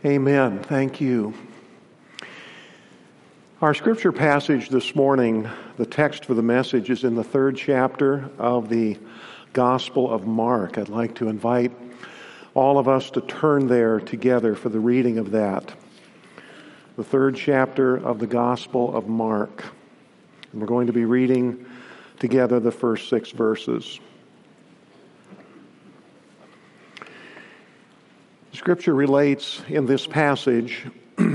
Amen. Thank you. Our scripture passage this morning, the text for the message, is in the 3rd chapter of the Gospel of Mark. I'd like to invite all of us to turn there together for the reading of that. The 3rd chapter of the Gospel of Mark. And we're going to be reading together the first 6 verses. Scripture relates in this passage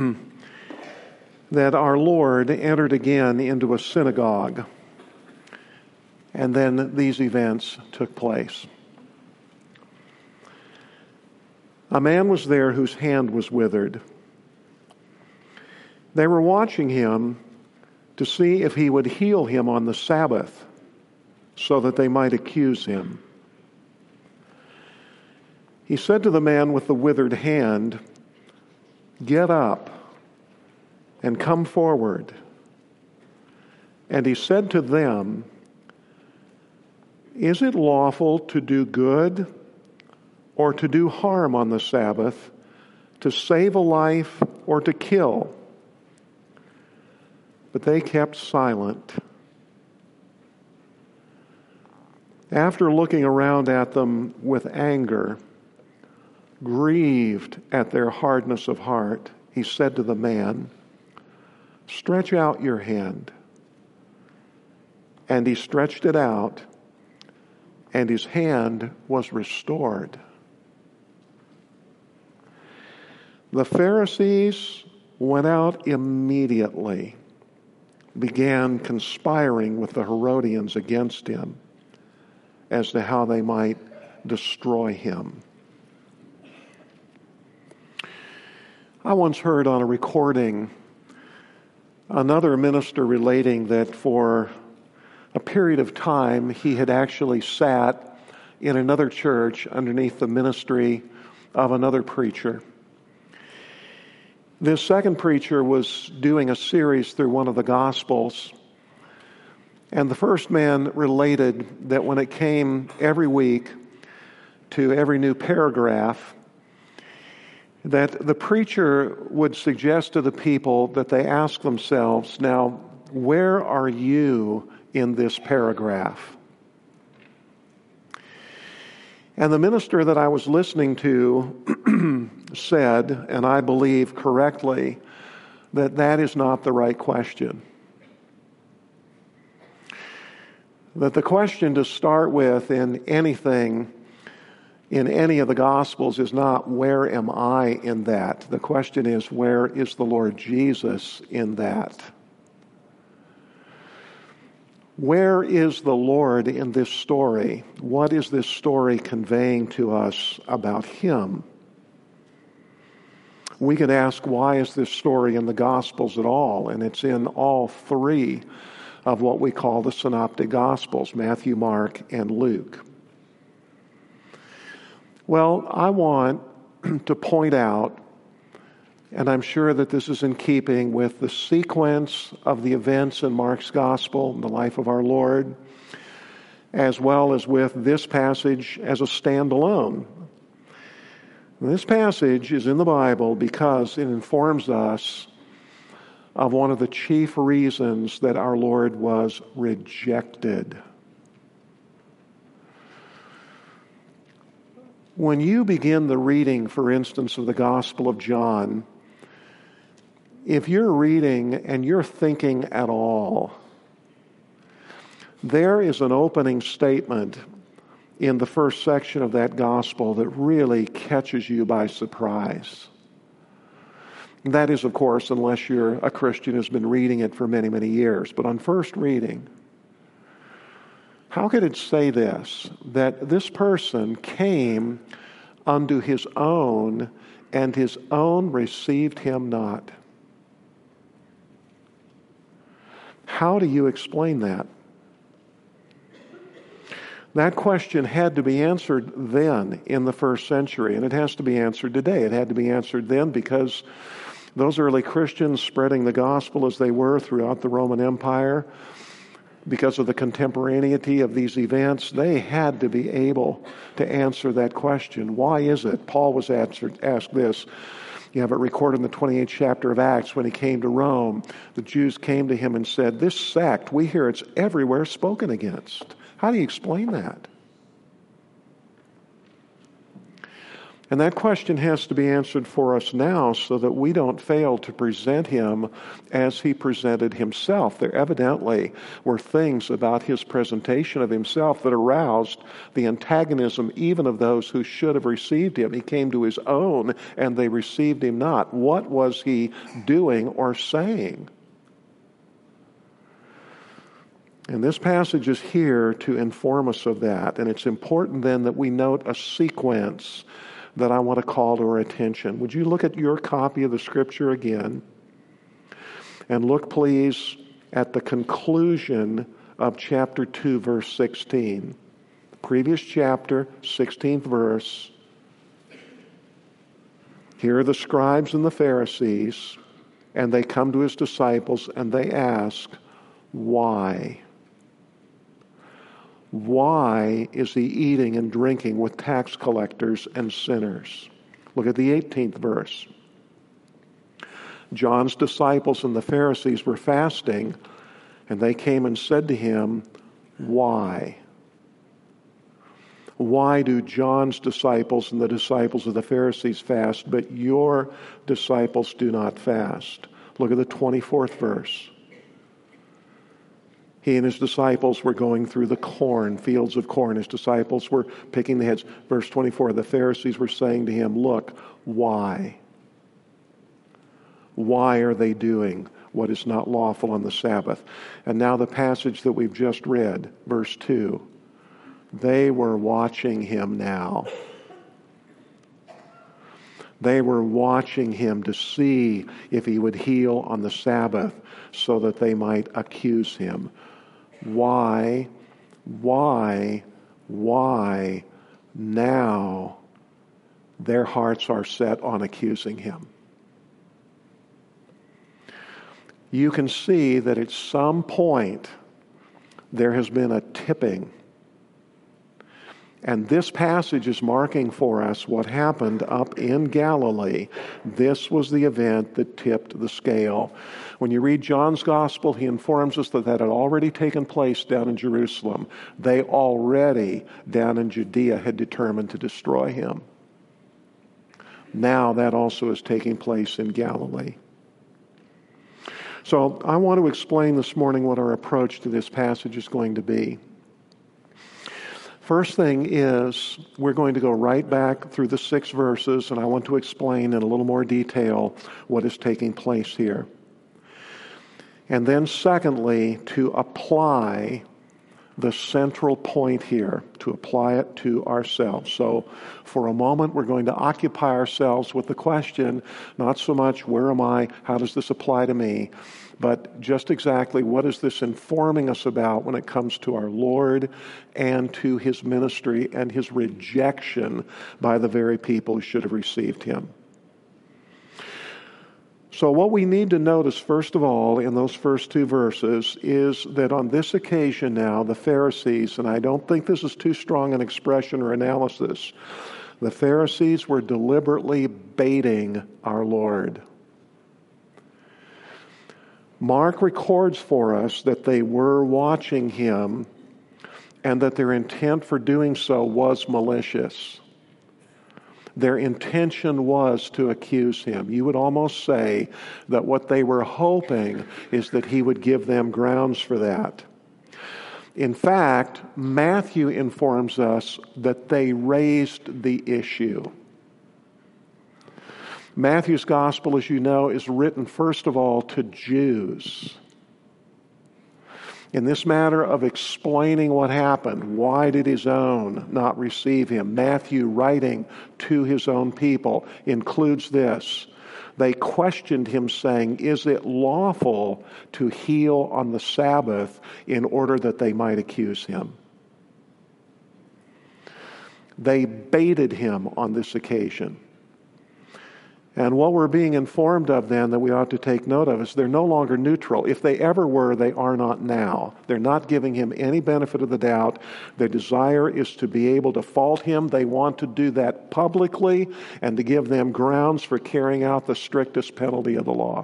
that our Lord entered again into a synagogue, and then these events took place. A man was there whose hand was withered. They were watching him to see if he would heal him on the Sabbath, so that they might accuse him. He said to the man with the withered hand, "Get up and come forward." And he said to them, "Is it lawful to do good or to do harm on the Sabbath, to save a life or to kill?" But they kept silent. After looking around at them with anger, grieved at their hardness of heart, he said to the man, "Stretch out your hand." And he stretched it out, and his hand was restored. The Pharisees went out immediately, began conspiring with the Herodians against him as to how they might destroy him. I once heard on a recording another minister relating that for a period of time he had actually sat in another church underneath the ministry of another preacher. This second preacher was doing a series through one of the Gospels, and the first man related that when it came every week to every new paragraph, that the preacher would suggest to the people that they ask themselves, "Now, where are you in this paragraph?" And the minister that I was listening to said, and I believe correctly, that that is not the right question. That the question to start with in anything, in any of the Gospels, is not, where am I in that? The question is, where is the Lord Jesus in that? Where is the Lord in this story? What is this story conveying to us about Him? We could ask, why is this story in the Gospels at all? And it's in all 3 of what we call the Synoptic Gospels, Matthew, Mark, and Luke. Well, I want to point out, and I'm sure that this is in keeping with the sequence of the events in Mark's Gospel, in the life of our Lord, as well as with this passage as a standalone. This passage is in the Bible because it informs us of one of the chief reasons that our Lord was rejected. When you begin the reading, for instance, of the Gospel of John, if you're reading and you're thinking at all, there is an opening statement in the first section of that Gospel that really catches you by surprise. That is, of course, unless you're a Christian who's been reading it for many, many years. But on first reading, how could it say this? That this person came unto his own, and his own received him not. How do you explain that? That question had to be answered then in the first century, and it has to be answered today. It had to be answered then because those early Christians, spreading the gospel as they were throughout the Roman Empire, because of the contemporaneity of these events, they had to be able to answer that question. Why is it? Paul was asked this. You have it recorded in the 28th chapter of Acts when he came to Rome. The Jews came to him and said, "This sect, we hear it's everywhere spoken against." How do you explain that? And that question has to be answered for us now so that we don't fail to present him as he presented himself. There evidently were things about his presentation of himself that aroused the antagonism even of those who should have received him. He came to his own and they received him not. What was he doing or saying? And this passage is here to inform us of that. And it's important then that we note a sequence that I want to call to our attention. Would you look at your copy of the Scripture again? And look, please, at the conclusion of chapter 2, verse 16. The previous chapter, 16th verse. Here are the scribes and the Pharisees, and they come to his disciples and they ask, why? Why is he eating and drinking with tax collectors and sinners? Look at the 18th verse. John's disciples and the Pharisees were fasting, and they came and said to him, why? Why do John's disciples and the disciples of the Pharisees fast, but your disciples do not fast? Look at the 24th verse. He and his disciples were going through the fields of corn. His disciples were picking the heads. Verse 24, the Pharisees were saying to him, look, why? Why are they doing what is not lawful on the Sabbath? And now the passage that we've just read, verse 2, they were watching him now. They were watching him to see if he would heal on the Sabbath so that they might accuse him. Why now their hearts are set on accusing him? You can see that at some point there has been a tipping. And this passage is marking for us what happened up in Galilee. This was the event that tipped the scale. When you read John's Gospel, he informs us that that had already taken place down in Jerusalem. They already, down in Judea, had determined to destroy him. Now that also is taking place in Galilee. So I want to explain this morning what our approach to this passage is going to be. First thing is, we're going to go right back through the 6 verses, and I want to explain in a little more detail what is taking place here. And then secondly, to apply the central point here, to apply it to ourselves. So for a moment, we're going to occupy ourselves with the question, not so much, where am I, how does this apply to me, but just exactly what is this informing us about when it comes to our Lord and to his ministry and his rejection by the very people who should have received him. So what we need to notice, first of all, in those first 2 verses is that on this occasion now, the Pharisees, and I don't think this is too strong an expression or analysis, the Pharisees were deliberately baiting our Lord. Mark records for us that they were watching him and that their intent for doing so was malicious. Their intention was to accuse him. You would almost say that what they were hoping is that he would give them grounds for that. In fact, Matthew informs us that they raised the issue. Matthew's gospel, as you know, is written first of all to Jews. In this matter of explaining what happened, why did his own not receive him? Matthew, writing to his own people, includes this. They questioned him, saying, is it lawful to heal on the Sabbath, in order that they might accuse him? They baited him on this occasion. And what we're being informed of then that we ought to take note of is they're no longer neutral. If they ever were, they are not now. They're not giving him any benefit of the doubt. Their desire is to be able to fault him. They want to do that publicly and to give them grounds for carrying out the strictest penalty of the law.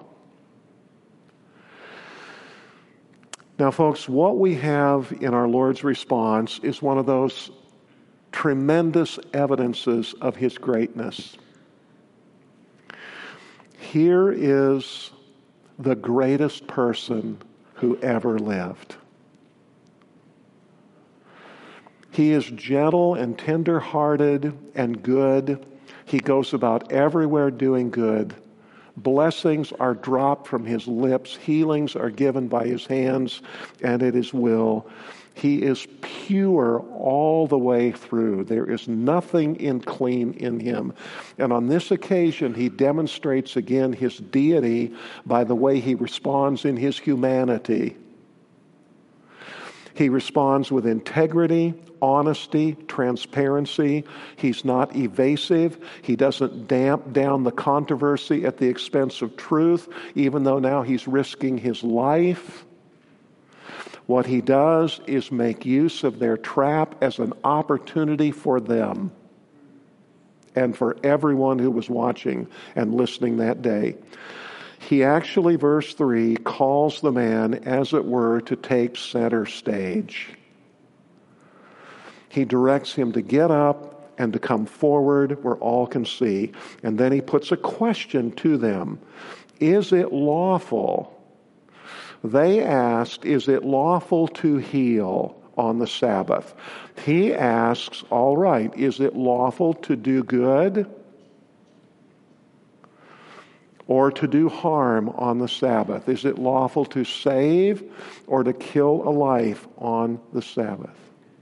Now, folks, what we have in our Lord's response is one of those tremendous evidences of his greatness. Here is the greatest person who ever lived. He is gentle and tender-hearted and good. He goes about everywhere doing good. Blessings are dropped from his lips. Healings are given by his hands and at his will. He is pure all the way through. There is nothing unclean in him. And on this occasion, he demonstrates again his deity by the way he responds in his humanity. He responds with integrity, honesty, transparency. He's not evasive. He doesn't damp down the controversy at the expense of truth, even though now he's risking his life. What he does is make use of their trap as an opportunity for them and for everyone who was watching and listening that day. He actually, verse 3, calls the man, as it were, to take center stage. He directs him to get up and to come forward where all can see. And then he puts a question to them. Is it lawful? They asked, is it lawful to heal on the Sabbath? He asks, all right, is it lawful to do good or to do harm on the Sabbath? Is it lawful to save or to kill a life on the Sabbath?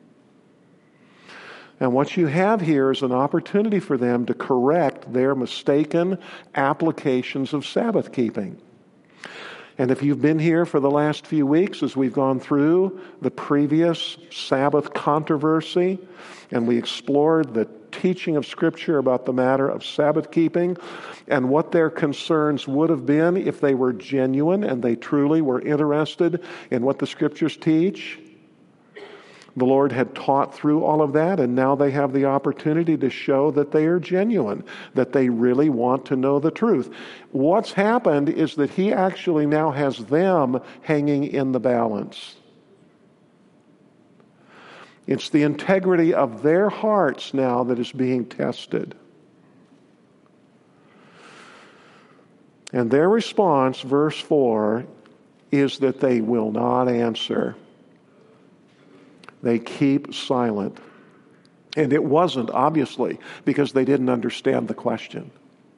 And what you have here is an opportunity for them to correct their mistaken applications of Sabbath keeping. And if you've been here for the last few weeks as we've gone through the previous Sabbath controversy, and we explored the teaching of Scripture about the matter of Sabbath keeping and what their concerns would have been if they were genuine and they truly were interested in what the Scriptures teach, the Lord had taught through all of that, and now they have the opportunity to show that they are genuine, that they really want to know the truth. What's happened is that he actually now has them hanging in the balance. It's the integrity of their hearts now that is being tested. And their response, verse 4, is that they will not answer. They keep silent. And it wasn't, obviously, because they didn't understand the question.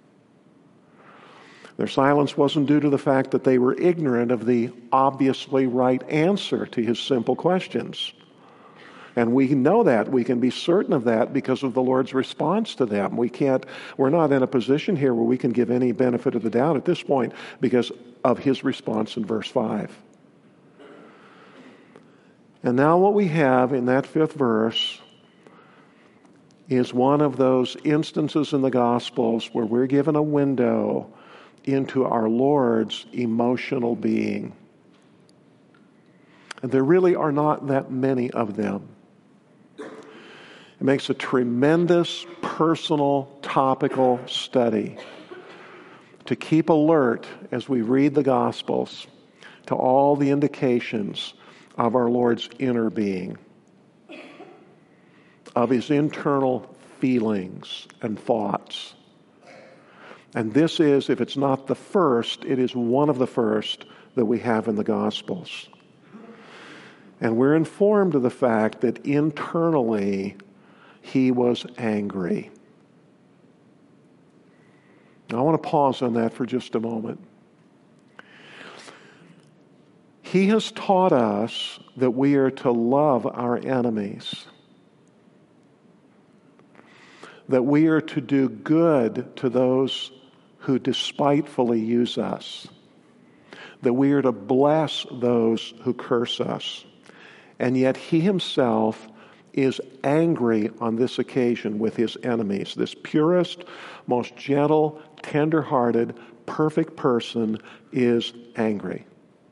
Their silence wasn't due to the fact that they were ignorant of the obviously right answer to his simple questions. And we know that. We can be certain of that because of the Lord's response to them. We're not in a position here where we can give any benefit of the doubt at this point because of his response in verse 5. And now what we have in that 5th verse is one of those instances in the Gospels where we're given a window into our Lord's emotional being. And there really are not that many of them. It makes a tremendous personal, topical study to keep alert as we read the Gospels to all the indications of our Lord's inner being, of his internal feelings and thoughts. And this is, if it's not the first, it is one of the first that we have in the Gospels. And we're informed of the fact that internally he was angry. Now, I want to pause on that for just a moment. He has taught us that we are to love our enemies, that we are to do good to those who despitefully use us, that we are to bless those who curse us. And yet he himself is angry on this occasion with his enemies. This purest, most gentle, tender-hearted, perfect person is angry.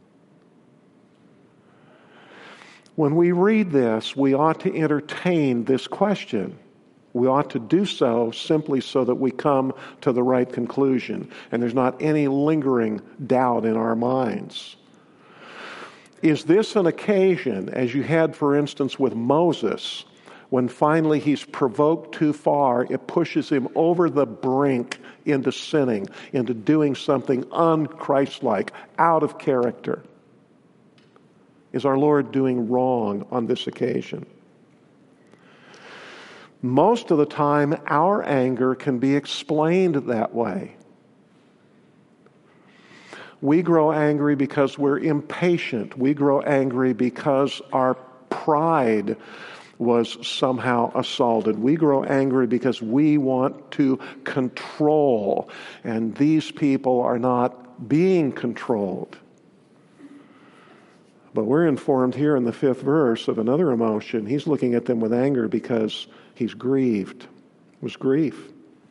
When we read this, we ought to entertain this question. We ought to do so simply so that we come to the right conclusion and there's not any lingering doubt in our minds. Is this an occasion, as you had, for instance, with Moses, when finally he's provoked too far, it pushes him over the brink into sinning, into doing something un-Christ-like, out of character? Is our Lord doing wrong on this occasion? Most of the time, our anger can be explained that way. We grow angry because we're impatient. We grow angry because our pride was somehow assaulted. We grow angry because we want to control, and these people are not being controlled. But we're informed here in the 5th verse of another emotion. He's looking at them with anger because he's grieved. It was grief.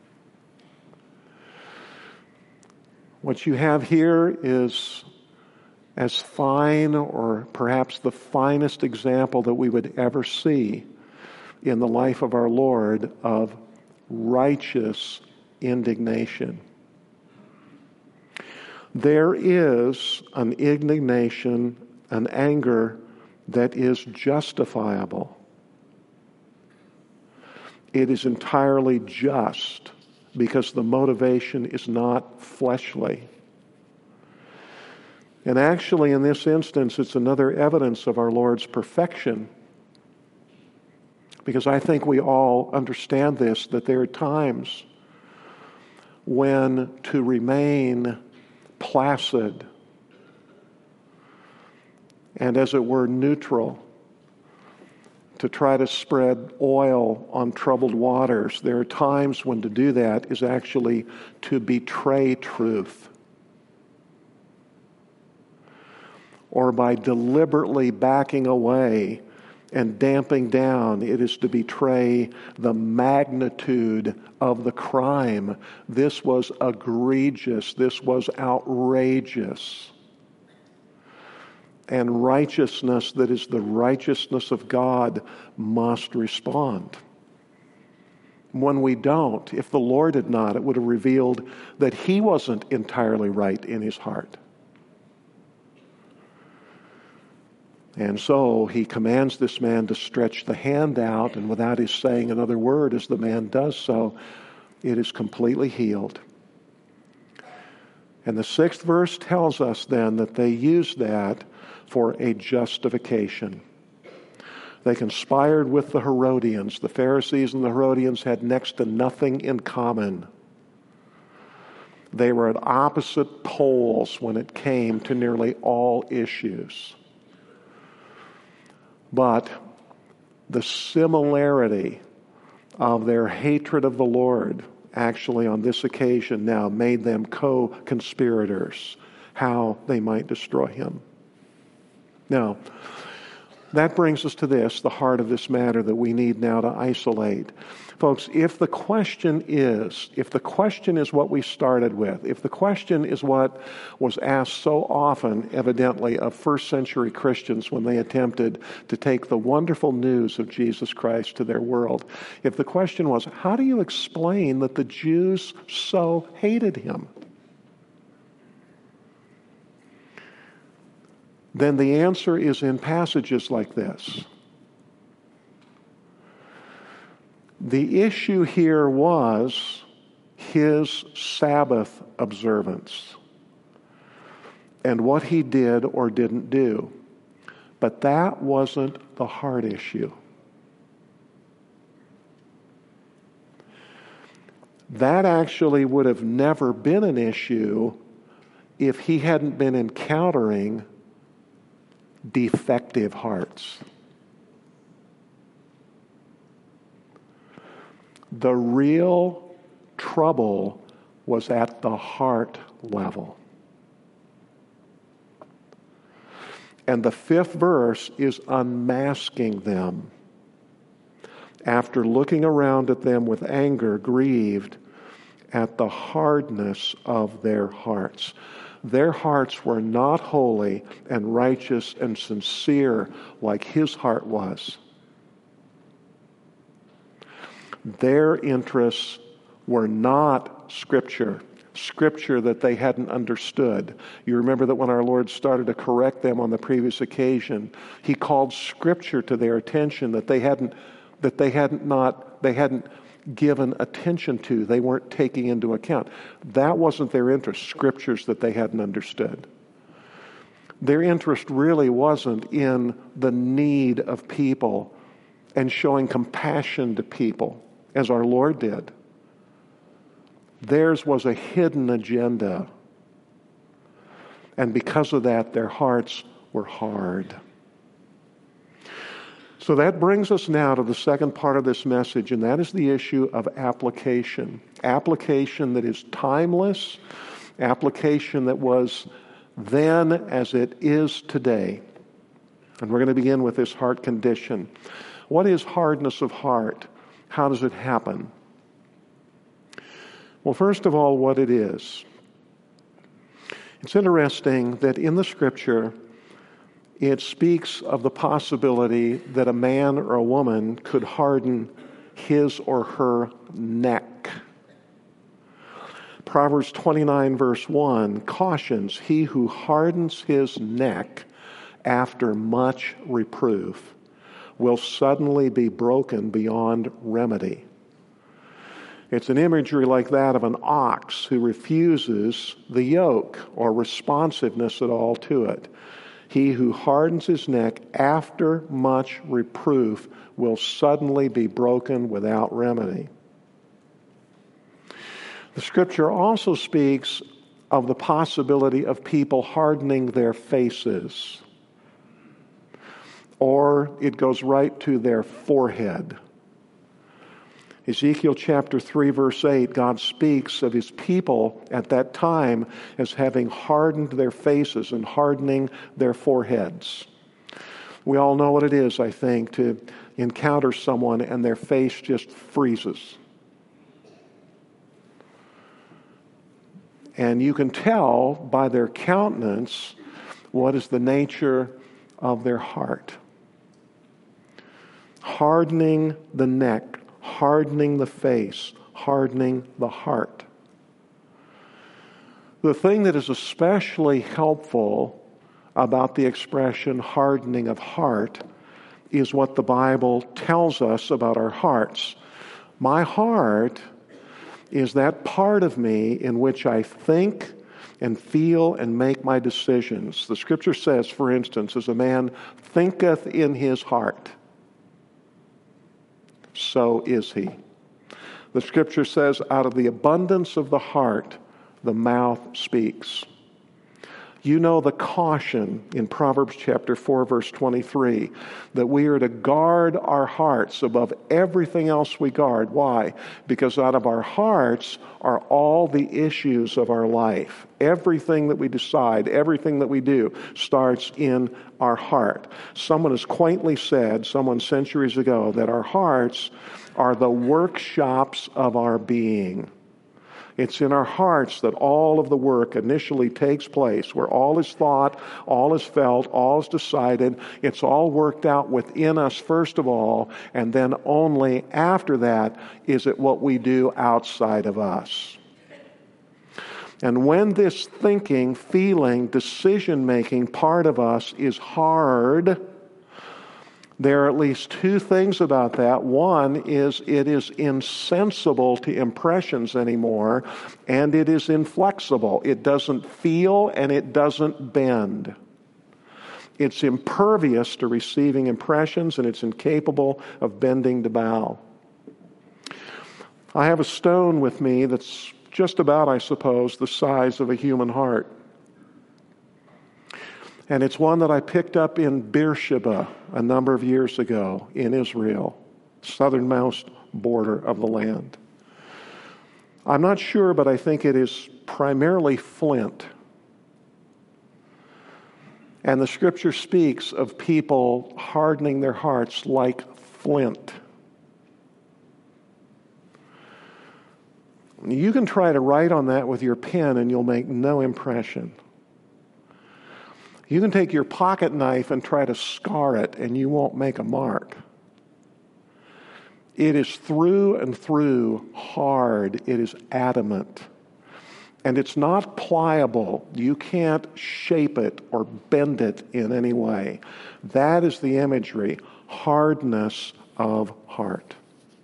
What you have here is as fine, or perhaps the finest example that we would ever see in the life of our Lord, of righteous indignation. There is an indignation, an anger that is justifiable. It is entirely just because the motivation is not fleshly. And actually, in this instance, it's another evidence of our Lord's perfection. Because I think we all understand this, that there are times when to remain placid and, as it were, neutral, to try to spread oil on troubled waters, there are times when to do that is actually to betray truth. Or by deliberately backing away and damping down, it is to betray the magnitude of the crime. This was egregious. This was outrageous. And righteousness that is the righteousness of God must respond. When we don't, if the Lord had not, it would have revealed that he wasn't entirely right in his heart. And so he commands this man to stretch the hand out, and without his saying another word, as the man does so, it is completely healed. And the 6th verse tells us then that they used that for a justification. They conspired with the Herodians. The Pharisees and the Herodians had next to nothing in common. They were at opposite poles when it came to nearly all issues. But the similarity of their hatred of the Lord actually on this occasion now made them co-conspirators, how they might destroy him. Now, that brings us to this, the heart of this matter that we need now to isolate. Folks, if the question is what we started with, if the question is what was asked so often, evidently, of first century Christians when they attempted to take the wonderful news of Jesus Christ to their world, if the question was, how do you explain that the Jews so hated him? Then the answer is in passages like this. The issue here was his Sabbath observance and what he did or didn't do. But that wasn't the heart issue. That actually would have never been an issue if he hadn't been encountering defective hearts. The real trouble was at the heart level. And the 5th verse is unmasking them. after looking around at them with anger, grieved at the hardness of their hearts. Their hearts were not holy and righteous and sincere like his heart was. Their interests were not Scripture that they hadn't understood. You remember that when our Lord started to correct them on the previous occasion, he called Scripture to their attention that they hadn't given attention to, they weren't taking into account. That wasn't their interest, Scriptures that they hadn't understood. Their interest really wasn't in the need of people and showing compassion to people, as our Lord did. Theirs was a hidden agenda. And because of that, their hearts were hard. So that brings us now to the second part of this message, and that is the issue of application. Application that is timeless, application that was then as it is today. And we're going to begin with this heart condition. What is hardness of heart? How does it happen? Well, first of all, what it is. It's interesting that in the Scripture, it speaks of the possibility that a man or a woman could harden his or her neck. Proverbs 29 verse 1 cautions, he who hardens his neck after much reproof will suddenly be broken beyond remedy. It's an imagery like that of an ox who refuses the yoke or responsiveness at all to it. He who hardens his neck after much reproof will suddenly be broken without remedy. The Scripture also speaks of the possibility of people hardening their faces, or it goes right to their forehead. Ezekiel chapter 3 verse 8, God speaks of his people at that time as having hardened their faces and hardening their foreheads. We all know what it is, I think, to encounter someone and their face just freezes. And you can tell by their countenance what is the nature of their heart. Hardening the neck, hardening the face, hardening the heart. The thing that is especially helpful about the expression hardening of heart is what the Bible tells us about our hearts. My heart is that part of me in which I think and feel and make my decisions. The Scripture says, for instance, as a man thinketh in his heart, so is he. The Scripture says, out of the abundance of the heart, the mouth speaks. You know the caution in Proverbs chapter 4, verse 23, that we are to guard our hearts above everything else we guard. Why? Because out of our hearts are all the issues of our life. Everything that we decide, everything that we do starts in our heart. Someone has quaintly said, someone centuries ago, that our hearts are the workshops of our being. It's in our hearts that all of the work initially takes place, where all is thought, all is felt, all is decided. It's all worked out within us first of all, and then only after that is it what we do outside of us. And when this thinking, feeling, decision-making part of us is hard, there are at least two things about that. One is it is insensible to impressions anymore, and it is inflexible. It doesn't feel and it doesn't bend. It's impervious to receiving impressions, and it's incapable of bending to bow. I have a stone with me that's just about, I suppose, the size of a human heart. And it's one that I picked up in Beersheba a number of years ago in Israel, southernmost border of the land. I'm not sure, but I think it is primarily flint. And the Scripture speaks of people hardening their hearts like flint. You can try to write on that with your pen and you'll make no impression. You can take your pocket knife and try to scar it and you won't make a mark. It is through and through hard. It is adamant. And it's not pliable. You can't shape it or bend it in any way. That is the imagery, hardness of heart.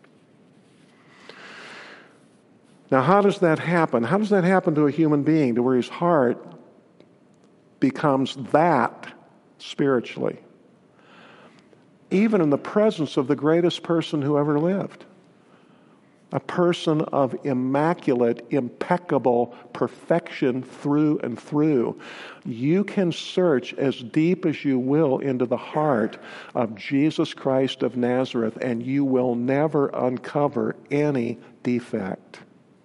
Now, how does that happen? How does that happen to a human being, to where his heart becomes that spiritually? Even in the presence of the greatest person who ever lived. A person of immaculate, impeccable perfection through and through. You can search as deep as you will into the heart of Jesus Christ of Nazareth, and you will never uncover any defect.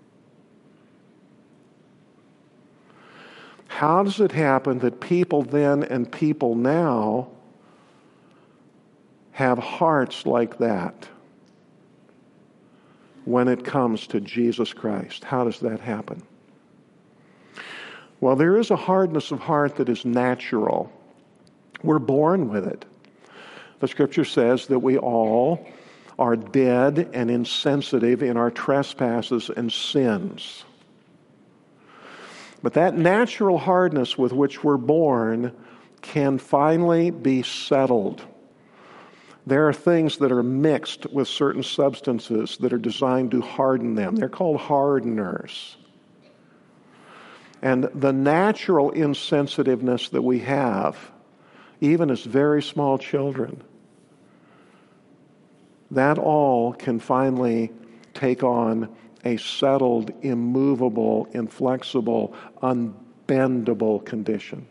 How does it happen that people then and people now have hearts like that when it comes to Jesus Christ? How does that happen? Well, there is a hardness of heart that is natural. We're born with it. The Scripture says that we all are dead and insensitive in our trespasses and sins. But that natural hardness with which we're born can finally be settled. There are things that are mixed with certain substances that are designed to harden them. They're called hardeners. And the natural insensitiveness that we have, even as very small children, that all can finally take on a settled, immovable, inflexible, unbendable condition.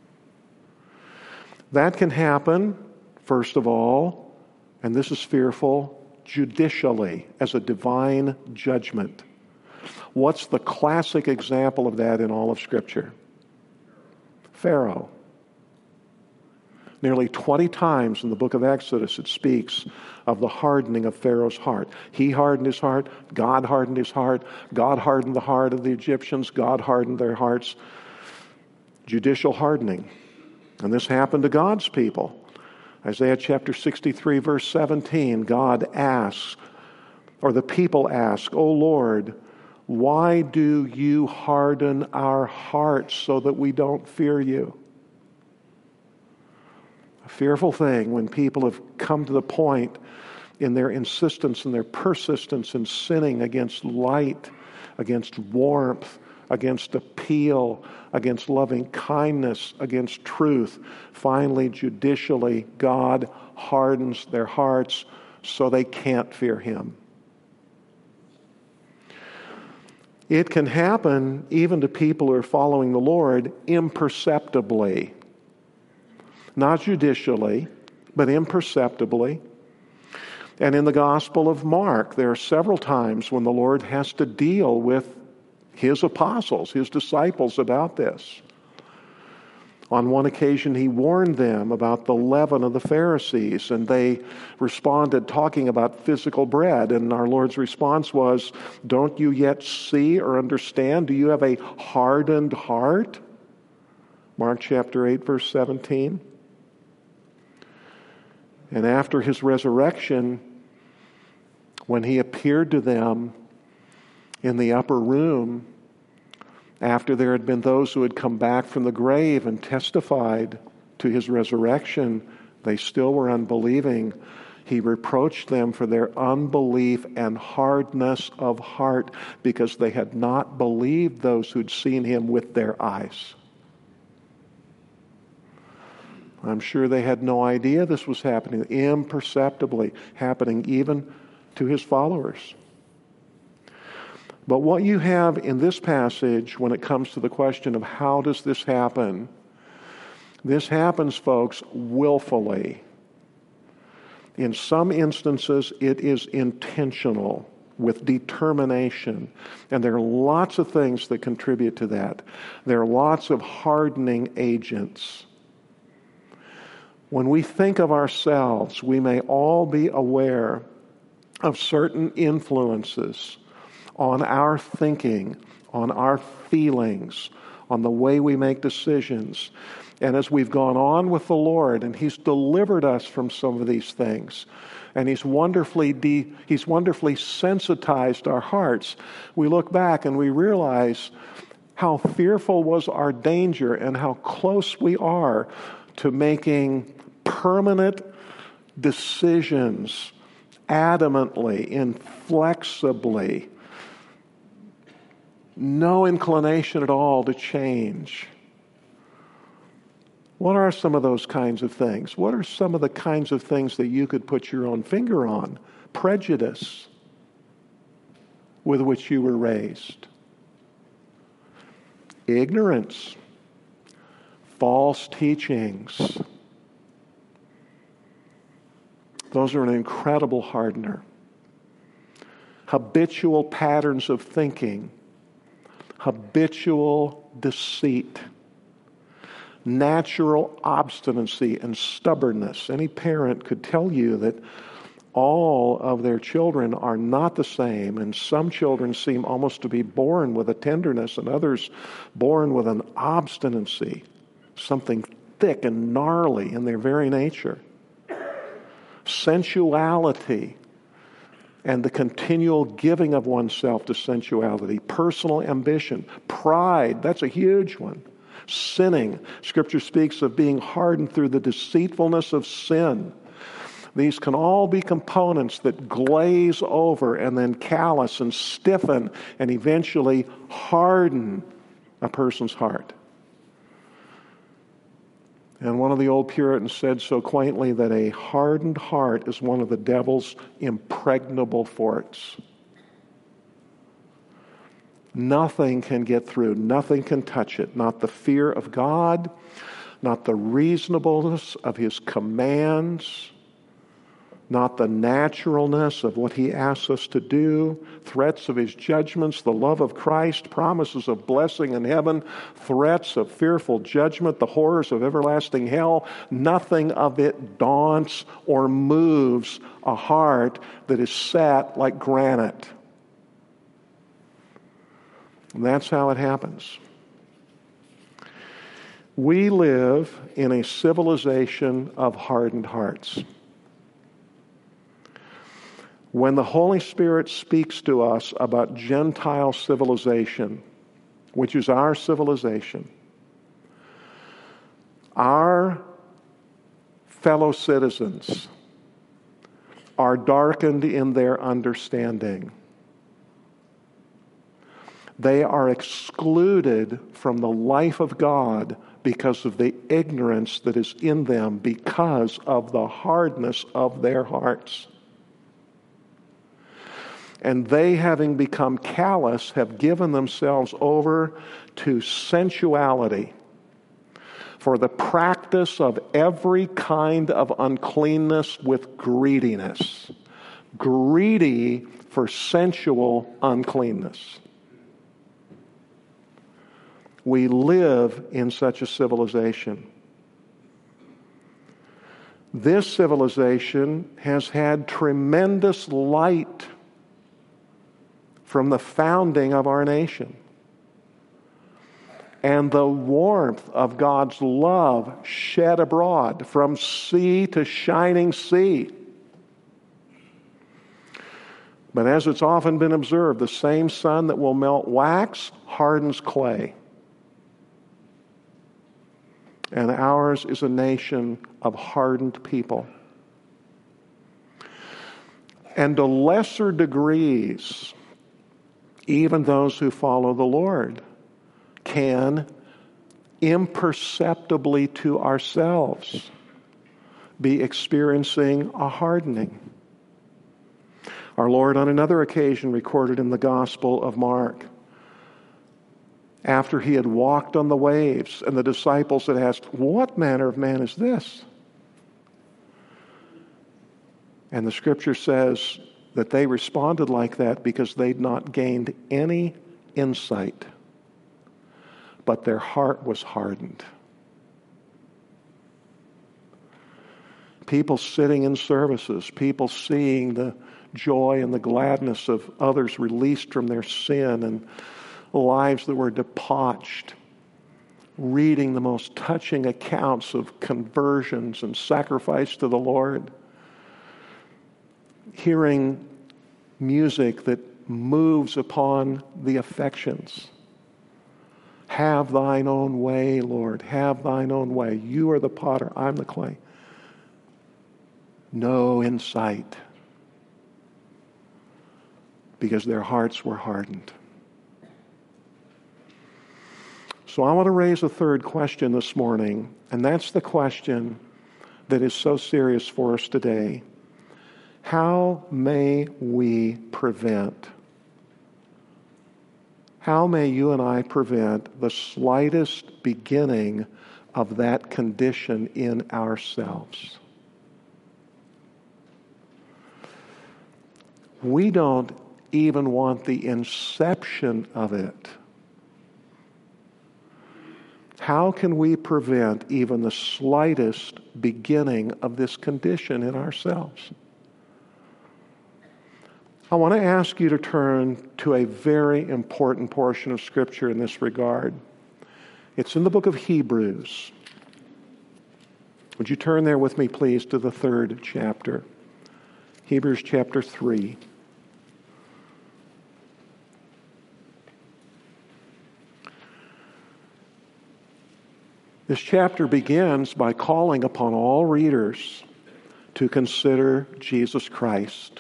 That can happen, first of all, and this is fearful, judicially, as a divine judgment. What's the classic example of that in all of Scripture? Pharaoh. Nearly 20 times in the book of Exodus it speaks of the hardening of Pharaoh's heart. He hardened his heart. God hardened his heart. God hardened the heart of the Egyptians. God hardened their hearts. Judicial hardening. And this happened to God's people. Isaiah chapter 63, verse 17, God asks, or the people ask, "O Lord, why do you harden our hearts so that we don't fear you?" A fearful thing when people have come to the point in their insistence and their persistence in sinning against light, against warmth, against appeal, against loving kindness, against truth. Finally, judicially, God hardens their hearts so they can't fear Him. It can happen even to people who are following the Lord imperceptibly. Not judicially, but imperceptibly. And in the Gospel of Mark, there are several times when the Lord has to deal with His apostles, His disciples about this. On one occasion, He warned them about the leaven of the Pharisees, and they responded talking about physical bread. And our Lord's response was, "Don't you yet see or understand? Do you have a hardened heart?" Mark chapter 8, verse 17. And after His resurrection, when He appeared to them in the upper room, after there had been those who had come back from the grave and testified to His resurrection, they still were unbelieving. He reproached them for their unbelief and hardness of heart because they had not believed those who'd seen Him with their eyes. I'm sure they had no idea this was happening, imperceptibly happening even to His followers. But what you have in this passage when it comes to the question of how does this happen, this happens, folks, willfully. In some instances, it is intentional, with determination. And there are lots of things that contribute to that. There are lots of hardening agents. When we think of ourselves, we may all be aware of certain influences on our thinking, on our feelings, on the way we make decisions. And as we've gone on with the Lord, and He's delivered us from some of these things, and He's wonderfully sensitized our hearts, we look back and we realize how fearful was our danger and how close we are to making permanent decisions adamantly, inflexibly, no inclination at all to change. What are some of those kinds of things? What are some of the kinds of things that you could put your own finger on? Prejudice with which you were raised. Ignorance. False teachings. Those are an incredible hardener. Habitual patterns of thinking. Habitual deceit. Natural obstinacy and stubbornness. Any parent could tell you that all of their children are not the same, and some children seem almost to be born with a tenderness, and others born with an obstinacy, something thick and gnarly in their very nature. Sensuality and the continual giving of oneself to sensuality. Personal ambition. Pride, that's a huge one. Sinning. Scripture speaks of being hardened through the deceitfulness of sin. These can all be components that glaze over and then callous and stiffen and eventually harden a person's heart. And one of the old Puritans said so quaintly that a hardened heart is one of the devil's impregnable forts. Nothing can get through. Nothing can touch it. Not the fear of God, not the reasonableness of His commands, not the naturalness of what He asks us to do, threats of His judgments, the love of Christ, promises of blessing in heaven, threats of fearful judgment, the horrors of everlasting hell. Nothing of it daunts or moves a heart that is set like granite. And that's how it happens. We live in a civilization of hardened hearts. When the Holy Spirit speaks to us about Gentile civilization, which is our civilization, our fellow citizens are darkened in their understanding. They are excluded from the life of God because of the ignorance that is in them because of the hardness of their hearts. And they, having become callous, have given themselves over to sensuality, for the practice of every kind of uncleanness with greediness. Greedy for sensual uncleanness. We live in such a civilization. This civilization has had tremendous light from the founding of our nation. And the warmth of God's love shed abroad from sea to shining sea. But as it's often been observed, the same sun that will melt wax hardens clay. And ours is a nation of hardened people. And to lesser degrees, even those who follow the Lord can imperceptibly to ourselves be experiencing a hardening. Our Lord, on another occasion recorded in the Gospel of Mark, after He had walked on the waves, and the disciples had asked, "What manner of man is this?" And the Scripture says that they responded like that because they'd not gained any insight, but their heart was hardened. People sitting in services, people seeing the joy and the gladness of others released from their sin and lives that were debauched, reading the most touching accounts of conversions and sacrifice to the Lord, hearing music that moves upon the affections. Have thine own way, Lord. Have thine own way. You are the potter. I'm the clay. No insight, because their hearts were hardened. So I want to raise a third question this morning, and that's the question that is so serious for us today. How may we prevent? How may you and I prevent the slightest beginning of that condition in ourselves? We don't even want the inception of it. How can we prevent even the slightest beginning of this condition in ourselves? I want to ask you to turn to a very important portion of Scripture in this regard. It's in the book of Hebrews. Would you turn there with me, please, to the 3rd chapter? Hebrews chapter 3. This chapter begins by calling upon all readers to consider Jesus Christ.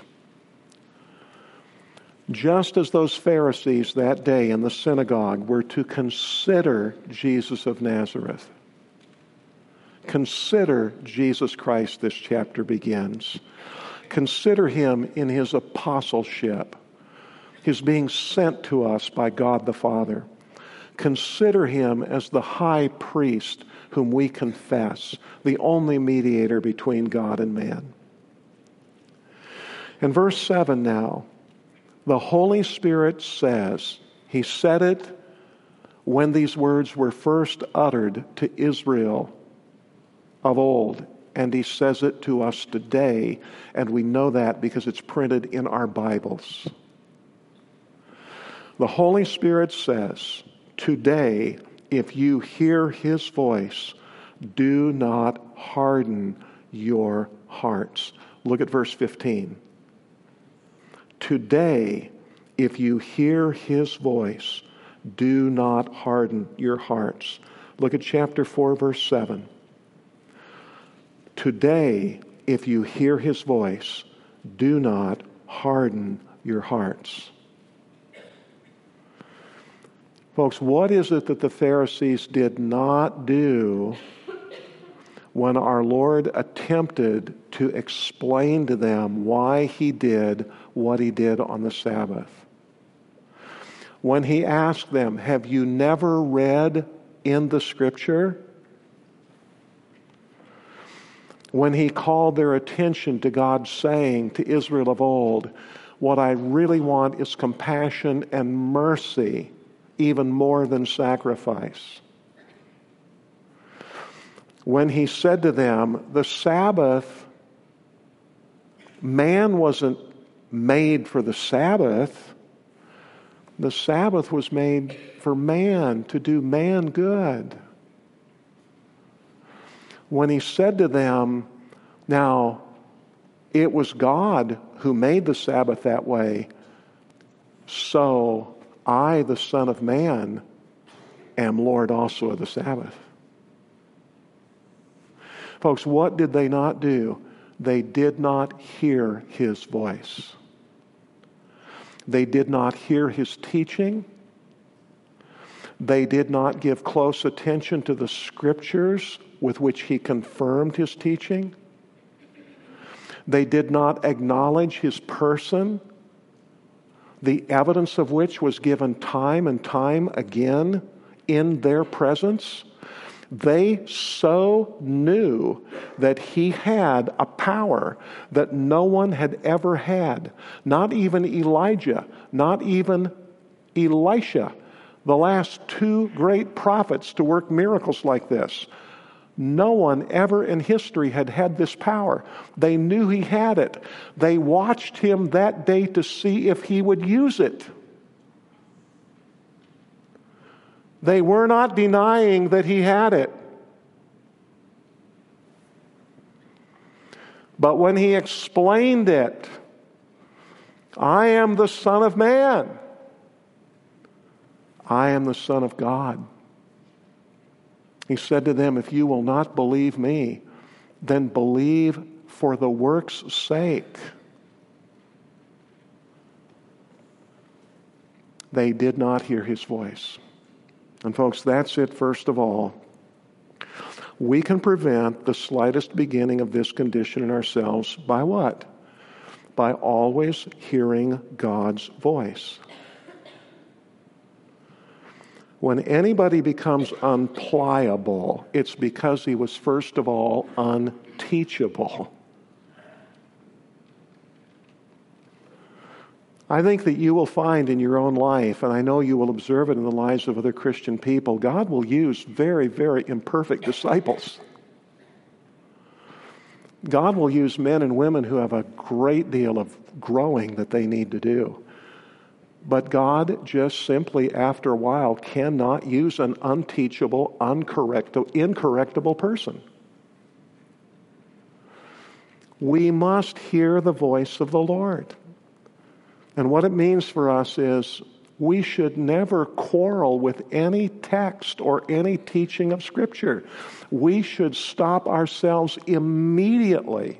Just as those Pharisees that day in the synagogue were to consider Jesus of Nazareth. Consider Jesus Christ, this chapter begins. Consider him in his apostleship, his being sent to us by God the Father. Consider him as the high priest whom we confess, the only mediator between God and man. In verse 7 now, the Holy Spirit says, he said it when these words were first uttered to Israel of old, and he says it to us today, and we know that because it's printed in our Bibles. The Holy Spirit says, today, if you hear his voice, do not harden your hearts. Look at verse 15. Today, if you hear his voice, do not harden your hearts. Look at chapter 4, verse 7. Today, if you hear his voice, do not harden your hearts. Folks, what is it that the Pharisees did not do when our Lord attempted to explain to them why he did what he did on the Sabbath? When he asked them, have you never read in the Scripture? When he called their attention to God saying to Israel of old, what I really want is compassion and mercy, even more than sacrifice. When he said to them, the Sabbath, man wasn't made for the Sabbath. The Sabbath was made for man, to do man good. When he said to them, now, it was God who made the Sabbath that way, so I, the Son of Man, am Lord also of the Sabbath. Folks, what did they not do? They did not hear his voice. They did not hear his teaching. They did not give close attention to the Scriptures with which he confirmed his teaching. They did not acknowledge his person, the evidence of which was given time and time again in their presence. They so knew that he had a power that no one had ever had. Not even Elijah, not even Elisha, the last two great prophets to work miracles like this. No one ever in history had this power. They knew he had it. They watched him that day to see if he would use it. They were not denying that he had it. But when he explained it, I am the Son of Man. I am the Son of God. He said to them, if you will not believe me, then believe for the work's sake. They did not hear his voice. And folks, that's it first of all. We can prevent the slightest beginning of this condition in ourselves by what? By always hearing God's voice. When anybody becomes unpliable, it's because he was first of all unteachable. I think that you will find in your own life, and I know you will observe it in the lives of other Christian people, God will use very, very imperfect disciples. God will use men and women who have a great deal of growing that they need to do. But God just simply, after a while, cannot use an unteachable, incorrectable person. We must hear the voice of the Lord. And what it means for us is we should never quarrel with any text or any teaching of Scripture. We should stop ourselves immediately.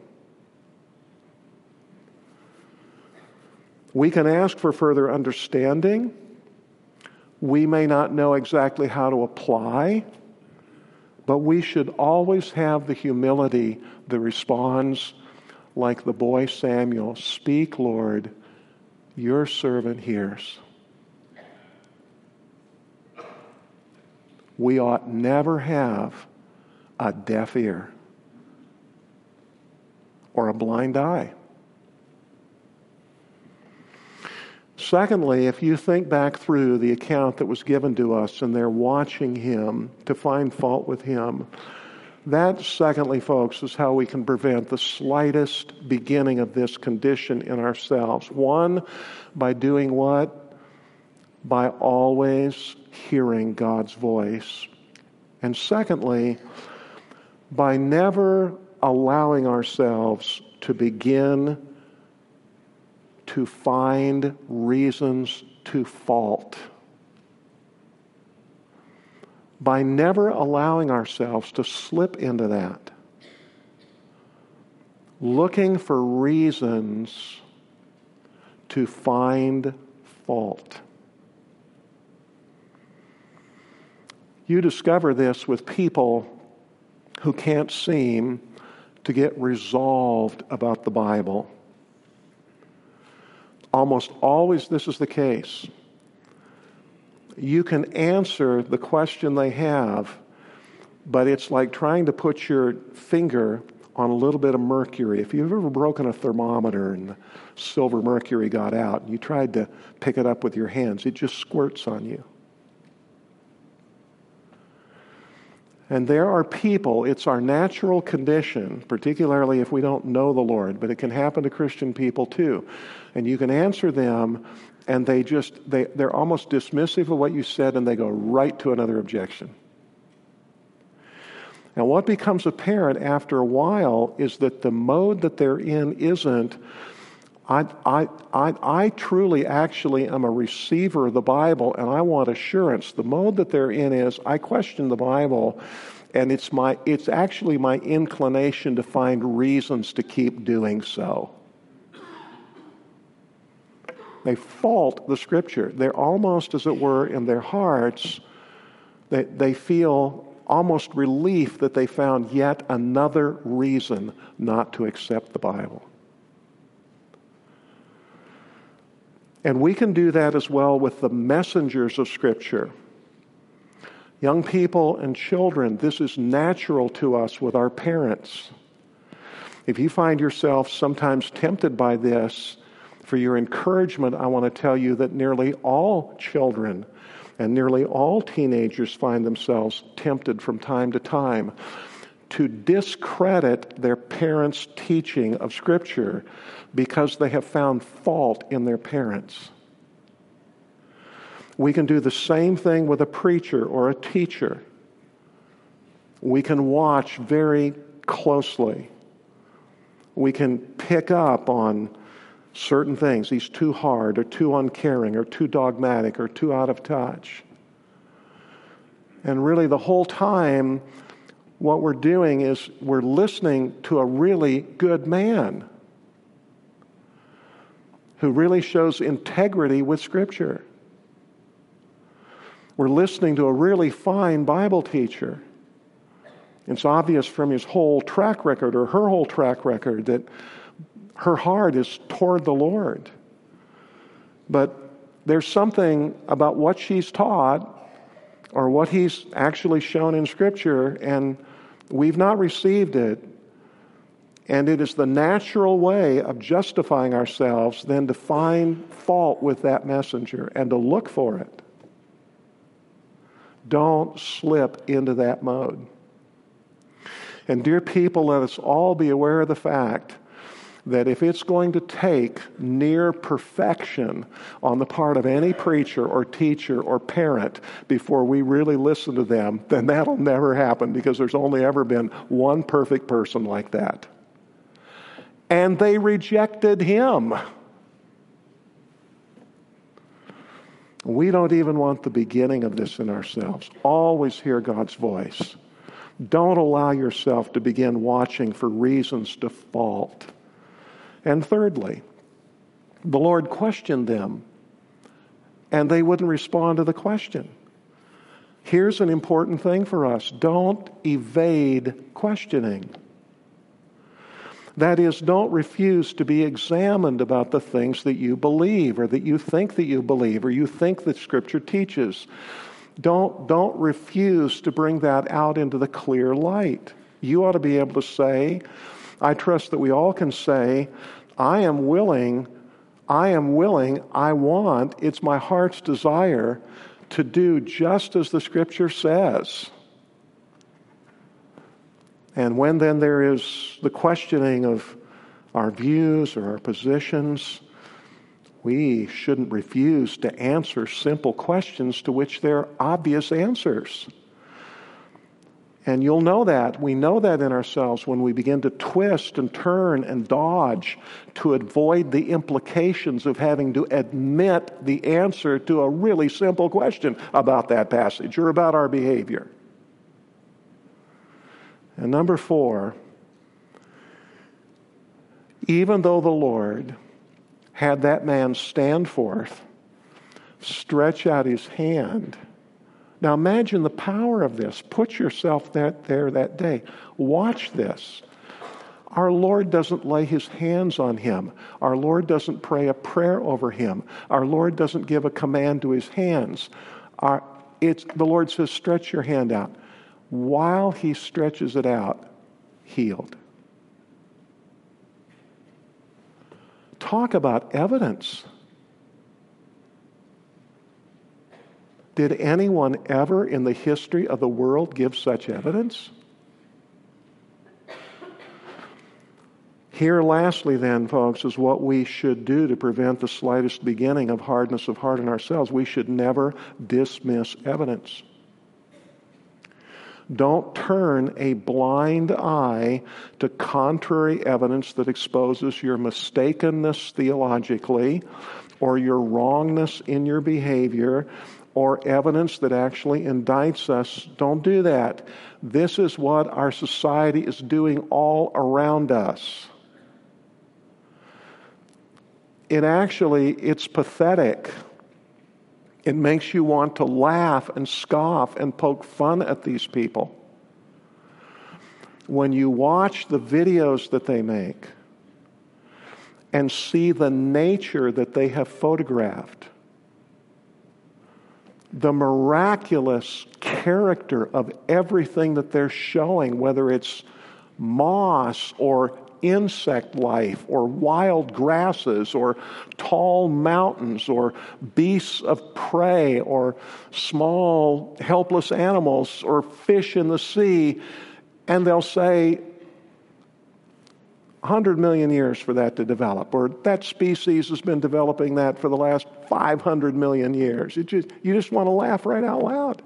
We can ask for further understanding. We may not know exactly how to apply, but we should always have the humility that responds like the boy Samuel, speak, Lord, your servant hears. We ought never have a deaf ear or a blind eye. Secondly, if you think back through the account that was given to us and they're watching him to find fault with him, that, secondly, folks, is how we can prevent the slightest beginning of this condition in ourselves. One, by doing what? By always hearing God's voice. And secondly, by never allowing ourselves to begin to find reasons to fault. By never allowing ourselves to slip into that. Looking for reasons to find fault. You discover this with people who can't seem to get resolved about the Bible. Almost always this is the case. You can answer the question they have, but it's like trying to put your finger on a little bit of mercury. If you've ever broken a thermometer and the silver mercury got out, and you tried to pick it up with your hands, it just squirts on you. And there are people, it's our natural condition, particularly if we don't know the Lord, but it can happen to Christian people too. And you can answer them, and they're almost dismissive of what you said, and they go right to another objection. And what becomes apparent after a while is that the mode that they're in isn't, I truly actually am a receiver of the Bible, and I want assurance. The mode that they're in is, I question the Bible, and it's actually my inclination to find reasons to keep doing so. They fault the Scripture. They're almost, as it were, in their hearts, they feel almost relief that they found yet another reason not to accept the Bible. And we can do that as well with the messengers of Scripture. Young people and children, this is natural to us with our parents. If you find yourself sometimes tempted by this, for your encouragement, I want to tell you that nearly all children and nearly all teenagers find themselves tempted from time to time to discredit their parents' teaching of Scripture because they have found fault in their parents. We can do the same thing with a preacher or a teacher. We can watch very closely. We can pick up on certain things. He's too hard or too uncaring or too dogmatic or too out of touch. And really the whole time what we're doing is we're listening to a really good man who really shows integrity with Scripture. We're listening to a really fine Bible teacher. It's obvious from his whole track record or her whole track record that her heart is toward the Lord. But there's something about what she's taught or what he's actually shown in Scripture, and we've not received it. And it is the natural way of justifying ourselves then to find fault with that messenger and to look for it. Don't slip into that mode. And dear people, let us all be aware of the fact that if it's going to take near perfection on the part of any preacher or teacher or parent before we really listen to them, then that'll never happen, because there's only ever been one perfect person like that. And they rejected him. We don't even want the beginning of this in ourselves. Always hear God's voice. Don't allow yourself to begin watching for reasons to fault. And thirdly, the Lord questioned them, and they wouldn't respond to the question. Here's an important thing for us. Don't evade questioning. That is, don't refuse to be examined about the things that you believe or that you think believe or you think that Scripture teaches. Don't refuse to bring that out into the clear light. You ought to be able to say, I trust that we all can say, I am willing, I want, it's my heart's desire to do just as the Scripture says. And when then there is the questioning of our views or our positions, we shouldn't refuse to answer simple questions to which there are obvious answers. And you'll know that. We know that in ourselves when we begin to twist and turn and dodge to avoid the implications of having to admit the answer to a really simple question about that passage or about our behavior. And number 4, even though the Lord had that man stand forth, stretch out his hand. Now imagine the power of this. Put yourself there that day. Watch this. Our Lord doesn't lay his hands on him. Our Lord doesn't pray a prayer over him. Our Lord doesn't give a command to his hands. The Lord says, stretch your hand out. While he stretches it out, healed. Talk about evidence. Did anyone ever in the history of the world give such evidence? Here, lastly then, folks, is what we should do to prevent the slightest beginning of hardness of heart in ourselves. We should never dismiss evidence. Don't turn a blind eye to contrary evidence that exposes your mistakenness theologically or your wrongness in your behavior or evidence that actually indicts us. Don't do that. This is what our society is doing all around us. It's pathetic. It makes you want to laugh and scoff and poke fun at these people. When you watch the videos that they make and see the nature that they have photographed, the miraculous character of everything that they're showing, whether it's moss or insect life or wild grasses or tall mountains or beasts of prey or small helpless animals or fish in the sea, And they'll say, 100 million years for that to develop, or that species has been developing that for the last 500 million years. You just want to laugh right out loud.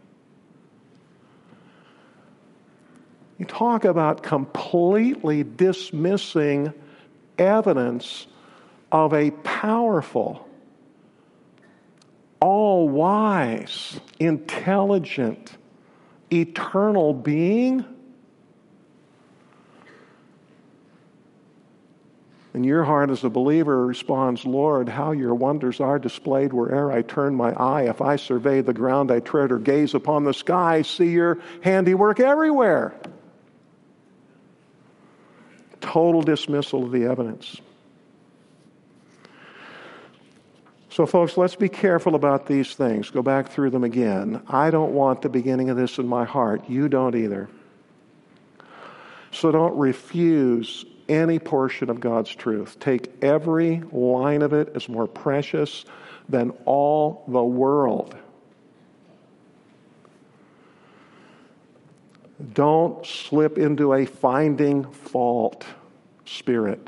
You talk about completely dismissing evidence of a powerful, all-wise, intelligent, eternal being. And your heart as a believer responds, Lord, how your wonders are displayed where'er I turn my eye. If I survey the ground I tread or gaze upon the sky, see your handiwork everywhere. Total dismissal of the evidence. So folks, let's be careful about these things. Go back through them again. I don't want the beginning of this in my heart. You don't either. So don't refuse any portion of God's truth. Take every line of it as more precious than all the world. Don't slip into a finding fault spirit.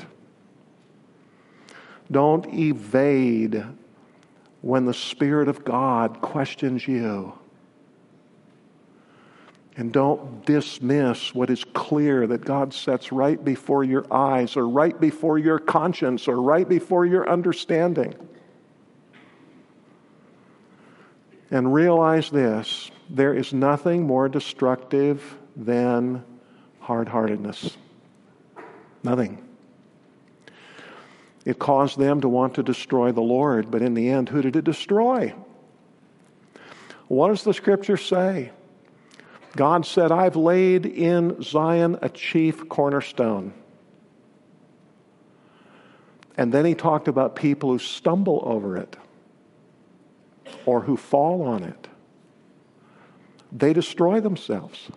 Don't evade when the Spirit of God questions you. And don't dismiss what is clear that God sets right before your eyes, or right before your conscience, or right before your understanding. And realize this, there is nothing more destructive than hard-heartedness. Nothing. It caused them to want to destroy the Lord, but in the end, who did it destroy? What does the Scripture say? God said, I've laid in Zion a chief cornerstone. And then he talked about people who stumble over it or who fall on it. They destroy themselves.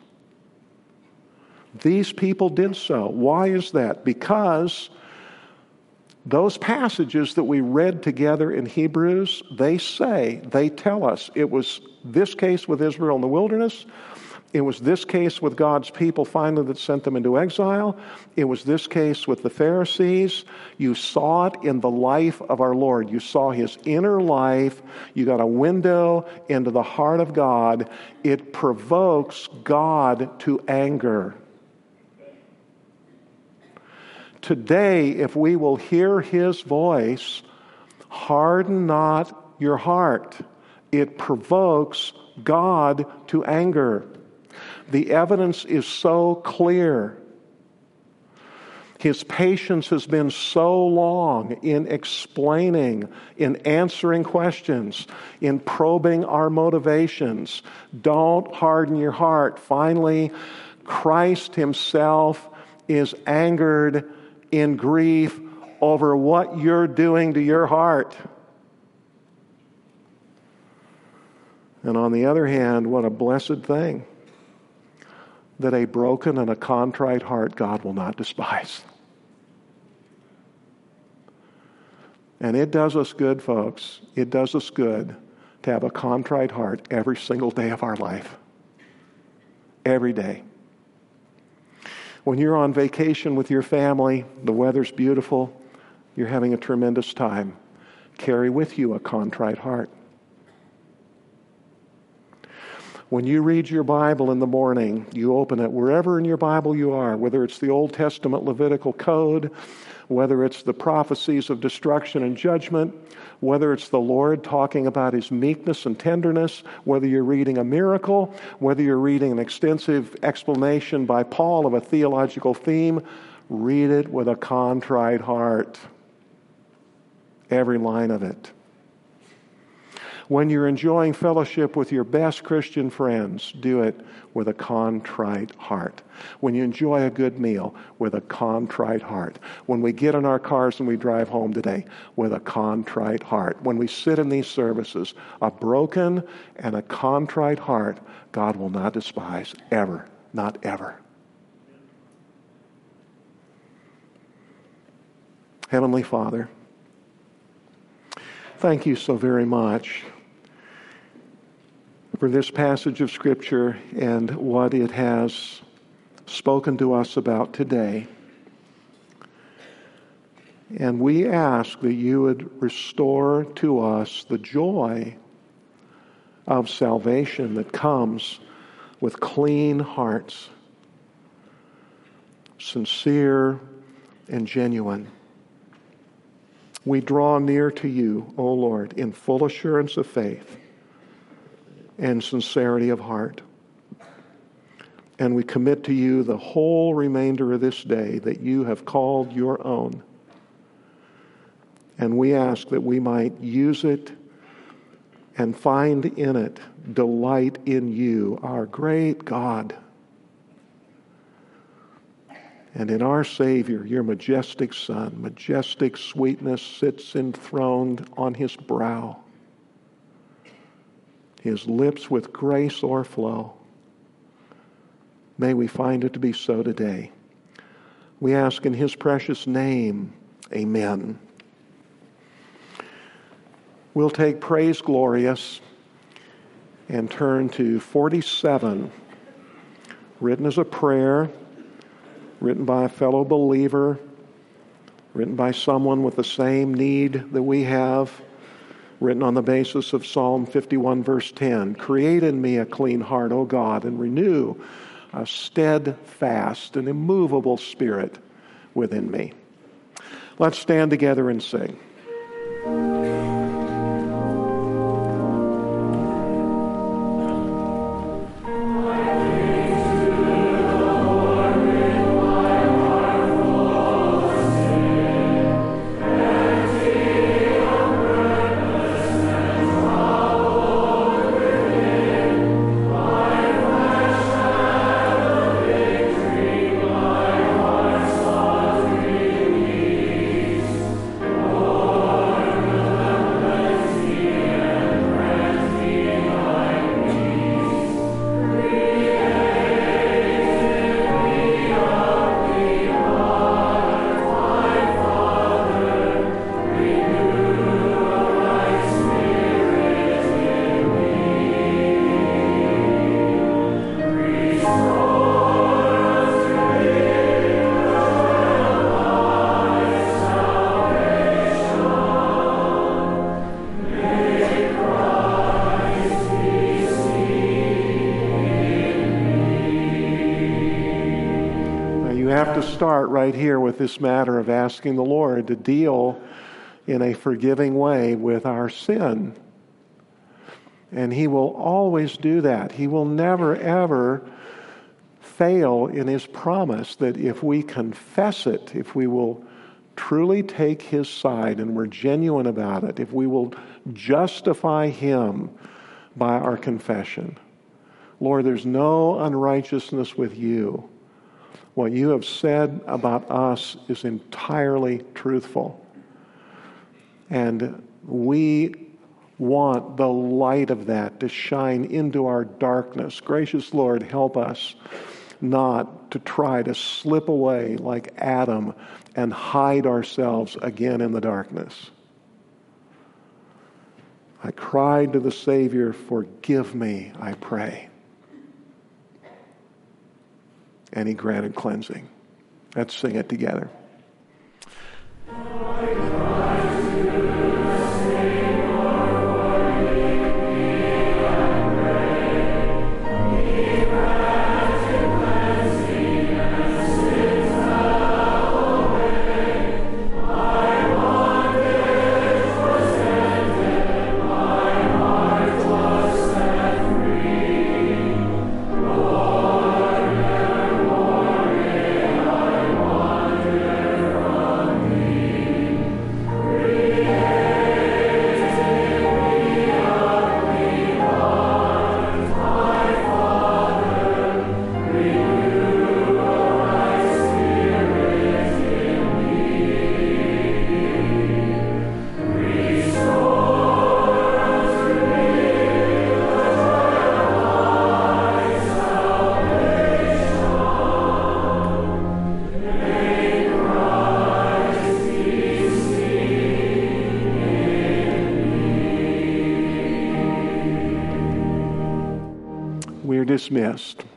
These people did so. Why is that? Because those passages that we read together in Hebrews, they tell us it was this case with Israel in the wilderness. It was this case with God's people finally that sent them into exile. It was this case with the Pharisees. You saw it in the life of our Lord. You saw his inner life. You got a window into the heart of God. It provokes God to anger. Today, if we will hear his voice, harden not your heart. It provokes God to anger. The evidence is so clear. His patience has been so long in explaining, in answering questions, in probing our motivations. Don't harden your heart. Finally, Christ himself is angered in grief over what you're doing to your heart. And on the other hand, what a blessed thing that a broken and a contrite heart God will not despise. And it does us good, folks. It does us good to have a contrite heart every single day of our life. Every day. When you're on vacation with your family, the weather's beautiful, you're having a tremendous time, carry with you a contrite heart. When you read your Bible in the morning, you open it wherever in your Bible you are, whether it's the Old Testament Levitical Code, whether it's the prophecies of destruction and judgment, whether it's the Lord talking about his meekness and tenderness, whether you're reading a miracle, whether you're reading an extensive explanation by Paul of a theological theme, read it with a contrite heart. Every line of it. When you're enjoying fellowship with your best Christian friends, do it with a contrite heart. When you enjoy a good meal, with a contrite heart. When we get in our cars and we drive home today, with a contrite heart. When we sit in these services, a broken and a contrite heart, God will not despise, ever, not ever. Heavenly Father, thank you so very much for this passage of Scripture and what it has spoken to us about today. And we ask that you would restore to us the joy of salvation that comes with clean hearts, sincere and genuine. We draw near to you, O Lord, in full assurance of faith and sincerity of heart. And we commit to you the whole remainder of this day that you have called your own. And we ask that we might use it and find in it delight in you, our great God, and in our Savior, your majestic Son. Majestic sweetness sits enthroned on his brow. His lips with grace o'erflow. May we find it to be so today. We ask in his precious name, amen. We'll take Praise Glorious and turn to 47, written as a prayer, written by a fellow believer, written by someone with the same need that we have, written on the basis of Psalm 51, verse 10. Create in me a clean heart, O God, and renew a steadfast and immovable spirit within me. Let's stand together and sing. Start right here with this matter of asking the Lord to deal in a forgiving way with our sin. And he will always do that. He will never, ever fail in his promise that if we confess it, if we will truly take his side and we're genuine about it, if we will justify him by our confession, Lord, there's no unrighteousness with you. What you have said about us is entirely truthful. And we want the light of that to shine into our darkness. Gracious Lord, help us not to try to slip away like Adam and hide ourselves again in the darkness. I cried to the Savior, forgive me, I pray. And he granted cleansing. Let's sing it together. Dismissed.